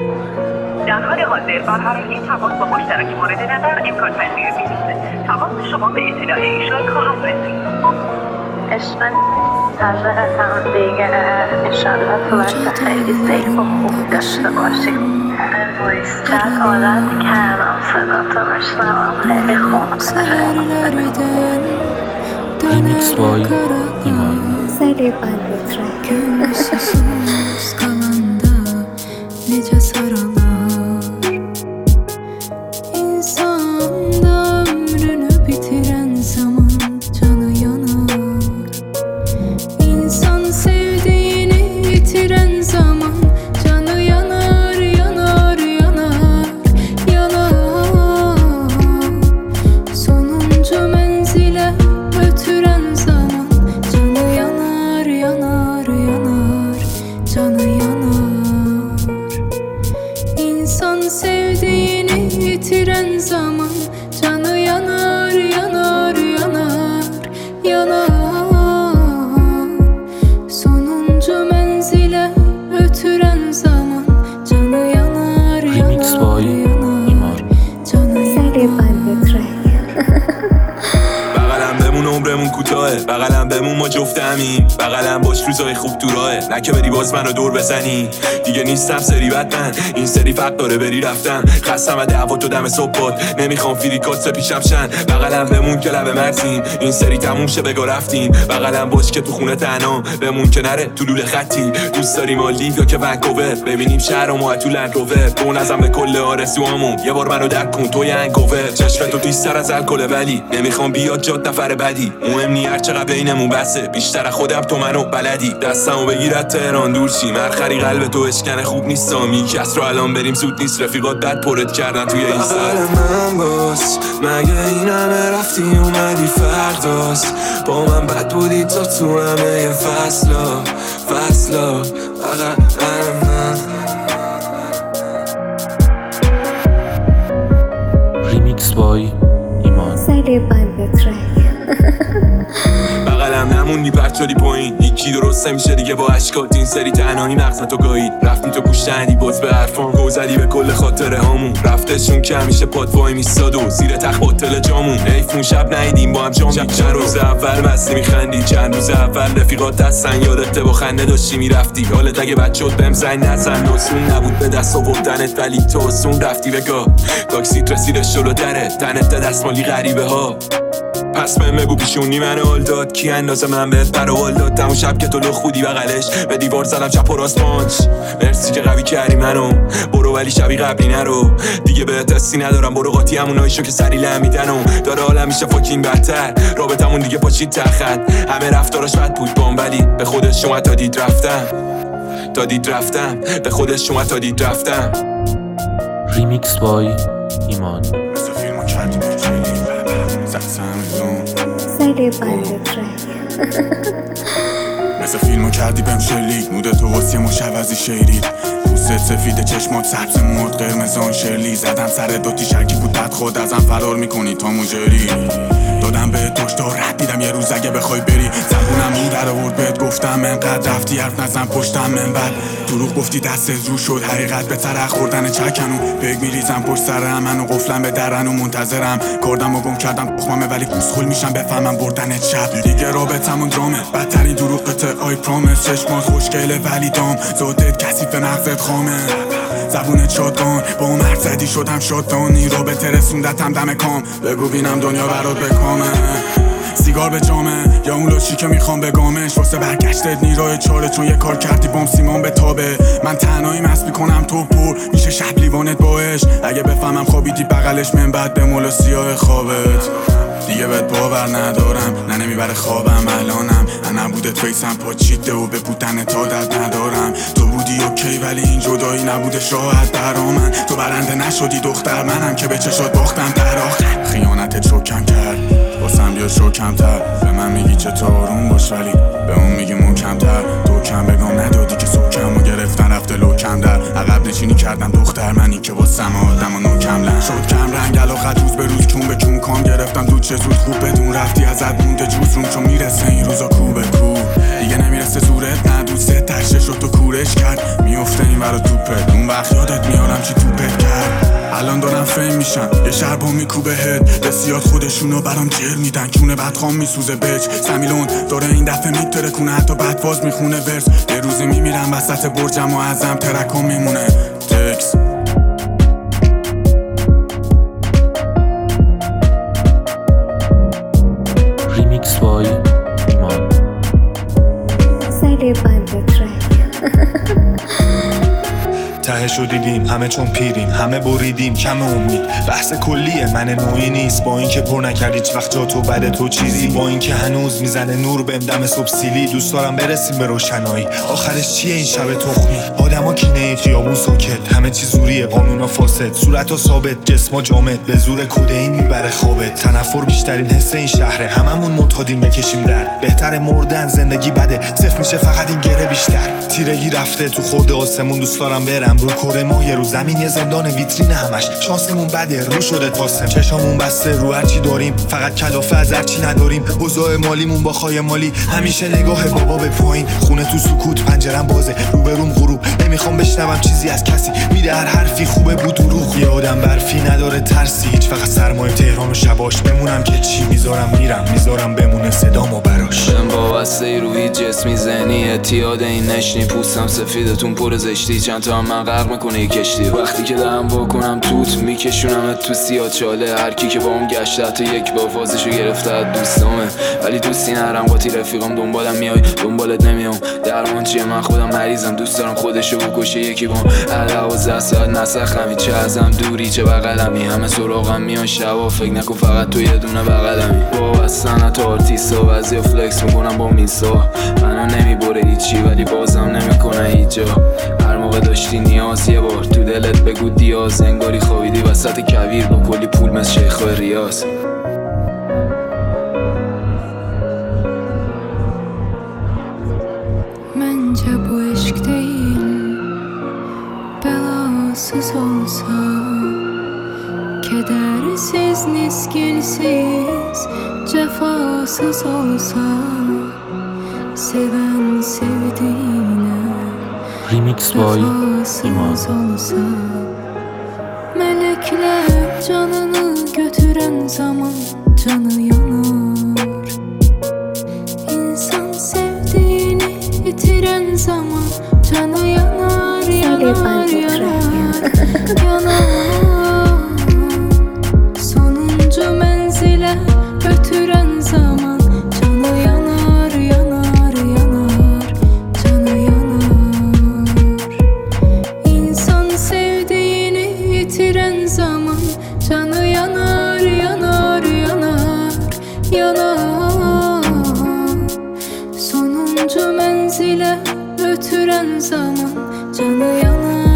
در حال حاضر برقراری تماس با مشترک مورد نظر امکان پذیر نیست. تماس شما به اطلاع ایشان خواهد رسید. عشقا حضرتم دیگه انشالله تو وقت خیلی سیف و خوب داشته باشیم. بایستت حالت کردم صدا تو مشنوم خیلی خوب ریمیکس بای ایمان. سری بنده ترک Nece sarılar İnsan da ömrünü bitiren zaman canı yanar. İnsan sevdiğini yitiren zaman canı yanar, yanar, yanar, yanar. Sonuncu menzile götüren zaman canı yanar, yanar, yanar, canı yanar. İnsan sevdiğini yitiren zaman canı yanar, yanar, yanar, yanar. Sonuncu menzile götüren zaman canı yanar, ریمیکس yanar, بای ایمان. canı سری yanar. بنده ترک بغلم بمون عمرمون کوتاهه، بغلم بمون ما جفت همیم، بغلم باش روزای خوب تو راهه، نه که بری باز منو دور بزنی. دیگه نیستم سری بدمن، این سری فقط داره بری رفتن، خستم و دعوا تو دم صبحات، نمیخوام فریکات پیشم شن. بغلم بمون که لب مرزیم، این سری تموم شه بگا رفتیم، بغلم باش که تو خونه تنها بمون که نره تو لوله خطی. دوست داری مالدیو یا که ونکوور، ببینیم شهرمو تو لند روور، تو نزن به کل آرزوامون، یه بار منو درک کن تو ینگوور. چشم تو تیزتر از الکل ولی نمیخوام بیاد جات نفر بدی، مهم نی هر چقدر بینمون بسه، بیشتر خودم تو منو بلدی. دستمو بگیرد تهران دور شیم، مرخری قلب تو اشکنه خوب نیست، می کس رو الان بریم زود نیست، رفیقات بد پرت کردن توی این سر. من باز مگه این همه رفتی اومدی فرداست، با من بد بودی تا تو همه فصلا فصلا. من ریمیکس بای ایمان. سری بنده ترک بغلم نموندی پرت شدی پایین، یکی درست نمیشه دیگه با اشکات، این سری تنهایی مغزتو گایید، رفتی تو گوش ندی باز به حرفام، گوزدی به کل خاطره هامون، رفتشون که همیشه پات وای میستاد و زیر تخت باطل جامون. حیفون شب ندیدیم با هم جام چند روز اول مستی میخندی، چند روز اول رفیقات دستن، یادت با خنده داشتی میرفتی، حالت اگه بد شد بهم زنگ نزن، آسون نبود به دست آوردنت ولی تو آسون رفتی بگاه، تاکسیت رسیده شلو دره تنت دستمالی غریبه ها. پس من بگو پیشونی من حال داد، کی اندازه من بهت پروال داد، تمون شب که تو لخ خودی بغلش به دیوار زدم چپ و راست مانچ. مرسی که قوی کردی منو، برو ولی شبی قبلی نرو، دیگه بهت حسی ندارم، برو قاطی همونایشو که سری لمیدن و داره حالم میشه فاکین بدتر، رابطمون دیگه پاشید تخت، همه رفتاراش بد بود بام ولی به خودش اومد تا دید رفتم، تا دید رفتم، به خودش اومد تا دید رفتم. ریمیکس بای ایمان. سری بنده ترک مثل فیلمو کردی بهم شلیک، موده تو واسه مشوزی شیرید، پوست سفید چشمات سبز مرد قرمزان شرلی، زدم سر دوتی شرکی بود بد خود ازم فرار میکنی تا مجری، دادم به داشتار رد دیدم یه روز اگه بخوای بری، زبونم اون در آورد بهت گفتم انقدر رفتی حرف نزن پشتم من بعد دروغ گفتی دست رو شد حقیقت به طرح خوردن چکنو، بگ میریزم پشت سرم منو قفلم به درن و منتظرم، کردم و گم کردم تخمامه ولی گوسخول میشم بفهمم بردن شب دیگه رابطمون درامه، بدترین دروغته آی پرومیس، چشمات خوشگله ولی دام زودت کثیف مغزت خامه، زبونت شادگان با اون حرف زدی شدم شادانی، رابطه رسوندتم دم کام، بگو بینم دنیا برات بکامه، سیگار به جامه یا اون لوچی که میخوام بگامش، واسه برگشتت نیروی چاره چون یه کار کردی بام سیمان به تابه، من تنهایی مست میکنم تو پر میشه شب لیوانت باش، اگه بفهمم خوابیدی بغلش من بعد به مولا سیاه خوابت، دیگه بهت باور ندارم نه نمیبره خوابم الانم، نه نبودت فیسم پاچیده و به بودن عادت ندارم، تو بودی اوکی ولی این جدایی نبودش راحت برا من، تو برنده نشدی دختر منم که به چشات باختم در آخر، خیانتت شوکم کرد واسم بیا شوکمتر، به من میگی چطور آروم باش ولی به اون میگی محکمتر، تو کم بگم ندادی که سوکم و گرفتن رفته لوکم در عقب نشینی کردم دختر منی که واسم آدم و نوکم لن شد کم رنگ علاقت روز به روز کون به کون کام گرفتم دود چه زود خوب بدون رفتی ازت مونده جوز روم چون میرسه این روزا کو به کو، دیگه نمیرسه زورت، نه دوست تشش رو تو کورش کرد. میفته این ورا توپت، اون وقت یادت میارم چی توپت کرد. الان دارم فیم میشم، یه شربا میکوبه هد، بسیار خودشونو برام جر میدن، کونه بدخوام میسوزه بچ. سمیلون داره این دفعه میتره کنه، حتی بدفاز میخونه ورس. یه روزی میمیرم وسط برجم و ازم ترکم میمونه تکس. ریمیکس بای ایمان. سری بند ترک. تهشو دیدیم همه چون پیریم، همه بریدیم کم امید. بحث کلیه من نوعی نیست، با اینکه پر نکردی هیچ وقت جا تو بده تو چیزی، با اینکه هنوز میزنه نور بهم دم صبح سیلی. دوست دارم برسیم به روشنایی، آخرش چیه این شب تخمی؟ آدما کینه، خیابون ساکت، همه چی زوریه، قانونا فاسد، صورتا ثابت، جسما جامد، به زور کدئین میبره خوابت. تنفر بیشترین حس این شهره، هممون معتادیم بکشیم در. بهتر مردن، زندگی بده، صفر میشه فقط این گره بیشتر. تیرگی رفته تو خورد آسمون، دوست دارم برم رو کره ماه، یه رو زمین یه زندان ویترین همش. شانسمون بده رو شده تاسم، چشامون بسته رو هرچی داریم، فقط کلافه از هرچی نداریم. اوضاع مالیمون با خای مالی، همیشه نگاه بابا به پایین. خونه تو سکوت، پنجرم بازه، روبروم غروب، نمیخوام بشنوم چیزی از کسی. میده هر حرفی خوبه بود دروغ. یه آدم برفی نداره ترسی، هیچ فقط سرمای تهران و شباش. بمونم که چی میذارم میرم، میذارم بمونه صدامو براش. من وابسته روی جسمی ذهنی، اعتیاد این نشنی. پوستم سفیدتون پر زشتی، چند تا هم من غرق میکنه یه کشتی. وقتی که دارم واکنم توت میکشونم تو سیاه چاله. هر کی که با هم گشته حتی یک با فازشو گرفته از دوستامه، ولی دوستی نرم قاطی رفیقم. دنبالم میای دنبالت نمیام، درمان چیه؟ من خودم مریضم، دوست دارم خودشو بکشه یکی بام. هر 12 ساعت نسخمی، چه ازم دوری چه بغلمی. همه سراغم میان شبا، فکر نکن فقط تو یه دونه بغلمی. وابستن تا آرتیستا، بعضیا فلکس میکنم با میسا. منو نمیبره هیچی ولی بازم نمیکنه هیچ جا. هر موقع داشتی نیاز یه بار تو دلت بگو دیاز. انگاری خوابیدی وسط کویر با کلی پول مثل شیخ و ریاض. Məncə bu eşq deyil, bəlasız olsa, kədərsiz, niskinsiz, cəfasız olsa, sevən sevdiyinə ریمیکس بای ایمان. vəfasız olsa, mələklər canını götürən zaman canı yanar. İnsan sevdiğini itiren zaman canı yanar, yanar, yanar, yanar. Sonuncu menzile götüren zaman canı yanar, yanar, yanar, canı yanar. İnsan sevdiğini itiren zaman canı yanar, yanar, yanar, yanar. Sonuncu menzile götüren zaman canı yanar.